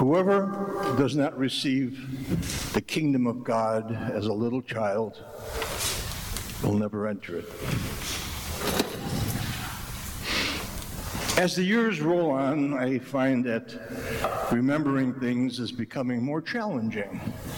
Whoever does not receive the kingdom of God as a little child will never enter it. As the years roll on, I find that remembering things is becoming more challenging.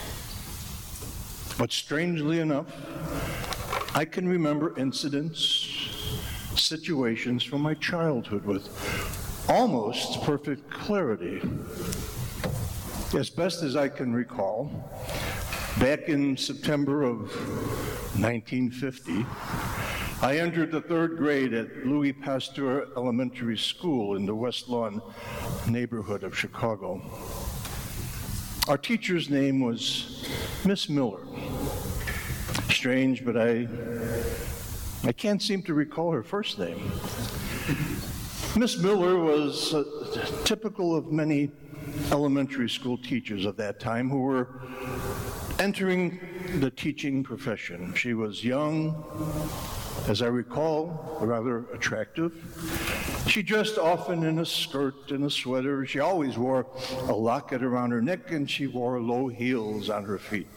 But strangely enough, I can remember incidents, situations from my childhood with almost perfect clarity. As best as I can recall, back in September of 1950, I entered the third grade at Louis Pasteur Elementary School in the West Lawn neighborhood of Chicago. Our teacher's name was Miss Miller. Strange, but I can't seem to recall her first name. Miss Miller was typical of many elementary school teachers of that time who were entering the teaching profession. She was young, as I recall, rather attractive. She dressed often in a skirt and a sweater. She always wore a locket around her neck, and she wore low heels on her feet.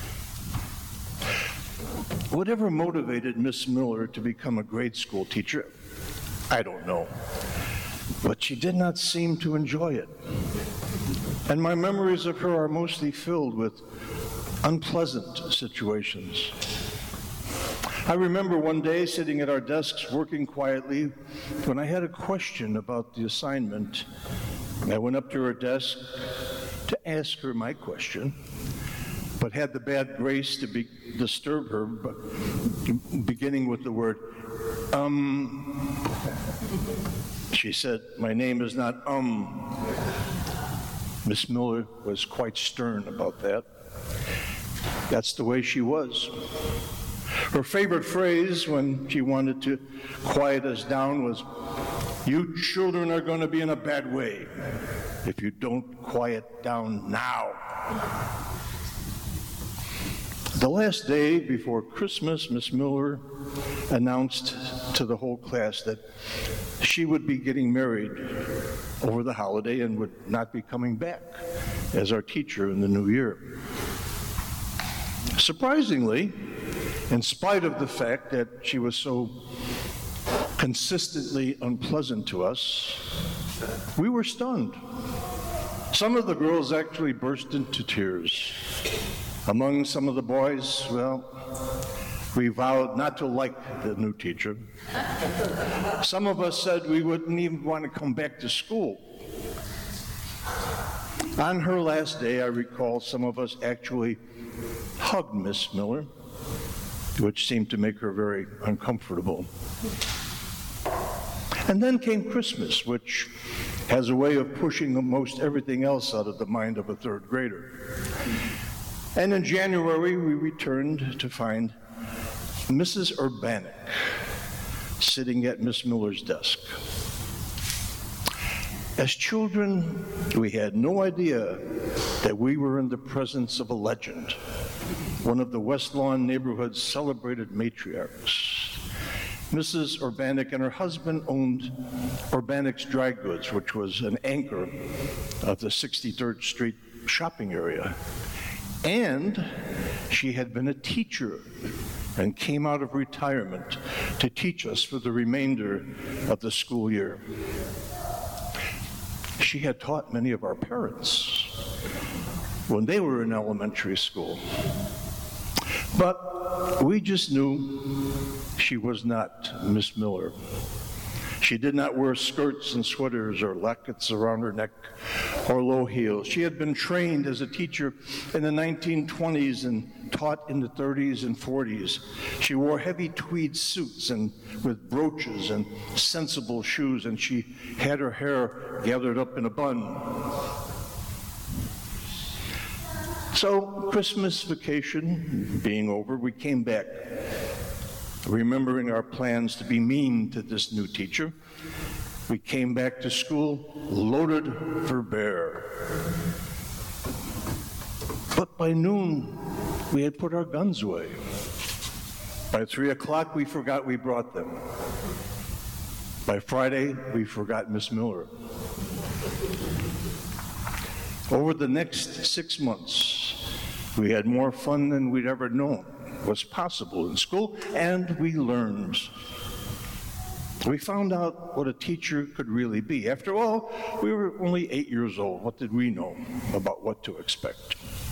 Whatever motivated Miss Miller to become a grade school teacher, I don't know. But she did not seem to enjoy it. And my memories of her are mostly filled with unpleasant situations. I remember one day sitting at our desks working quietly when I had a question about the assignment. I went up to her desk to ask her my question, but had the bad grace to disturb her, beginning with the word, She said, "My name is not Miss Miller was quite stern about that. That's the way she was. Her favorite phrase when she wanted to quiet us down was, "You children are going to be in a bad way if you don't quiet down now." The last day before Christmas, Miss Miller announced to the whole class that she would be getting married over the holiday and would not be coming back as our teacher in the new year. Surprisingly, in spite of the fact that she was so consistently unpleasant to us, we were stunned. Some of the girls actually burst into tears. Among some of the boys, well, we vowed not to like the new teacher. Some of us said we wouldn't even want to come back to school. On her last day, I recall some of us actually hugged Miss Miller, which seemed to make her very uncomfortable. And then came Christmas, which has a way of pushing most everything else out of the mind of a third grader. And in January, we returned to find Mrs. Urbanek sitting at Miss Miller's desk. As children, we had no idea that we were in the presence of a legend, one of the West Lawn neighborhood's celebrated matriarchs. Mrs. Urbanek and her husband owned Urbanek's Dry Goods, which was an anchor of the 63rd Street shopping area. And she had been a teacher and came out of retirement to teach us for the remainder of the school year. She had taught many of our parents when they were in elementary school. But we just knew she was not Miss Miller. She did not wear skirts and sweaters or lockets around her neck or low heels. She had been trained as a teacher in the 1920s and taught in the 30s and 40s. She wore heavy tweed suits and with brooches and sensible shoes, and she had her hair gathered up in a bun. So Christmas vacation being over, we came back, remembering our plans to be mean to this new teacher. We came back to school loaded for bear. But by noon, we had put our guns away. By 3 o'clock, we forgot we brought them. By Friday, we forgot Miss Miller. Over the next 6 months, we had more fun than we'd ever known was possible in school, and we learned. We found out what a teacher could really be. After all, we were only 8 years old. What did we know about what to expect?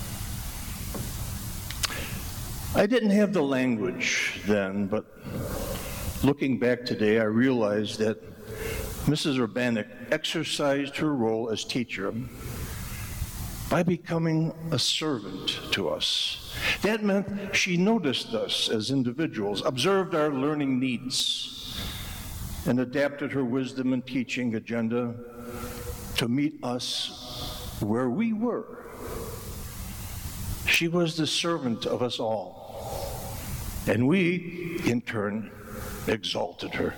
I didn't have the language then, but looking back today, I realized that Mrs. Urbanek exercised her role as teacher by becoming a servant to us. That meant she noticed us as individuals, observed our learning needs, and adapted her wisdom and teaching agenda to meet us where we were. She was the servant of us all, and we, in turn, exalted her.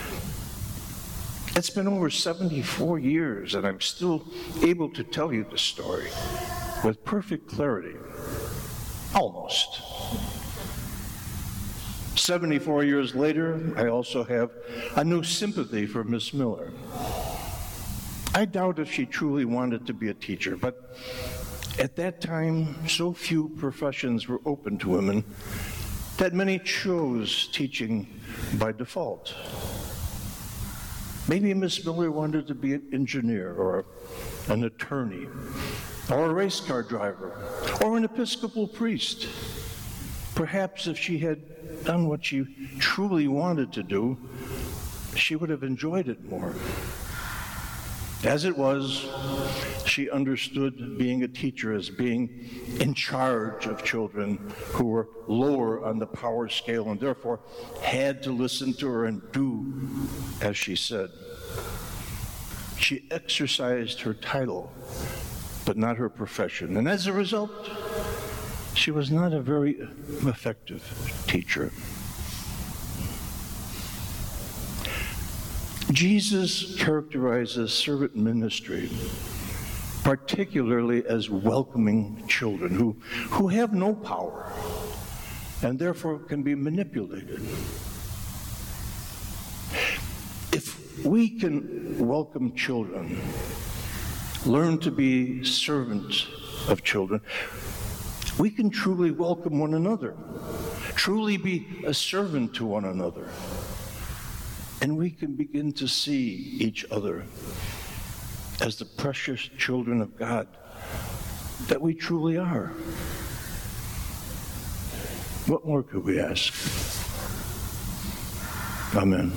It's been over 74 years, and I'm still able to tell you the story with perfect clarity. Almost. 74 years later, I also have a new sympathy for Miss Miller. I doubt if she truly wanted to be a teacher, but at that time, so few professions were open to women that many chose teaching by default. Maybe Miss Miller wanted to be an engineer or an attorney or a race car driver or an Episcopal priest. Perhaps if she had done what she truly wanted to do, she would have enjoyed it more. As it was, she understood being a teacher as being in charge of children who were lower on the power scale and therefore had to listen to her and do as she said. She exercised her title, but not her profession. And as a result, she was not a very effective teacher. Jesus characterizes servant ministry particularly as welcoming children who have no power and therefore can be manipulated. If we can welcome children, learn to be servants of children, we can truly welcome one another, truly be a servant to one another. And we can begin to see each other as the precious children of God that we truly are. What more could we ask? Amen.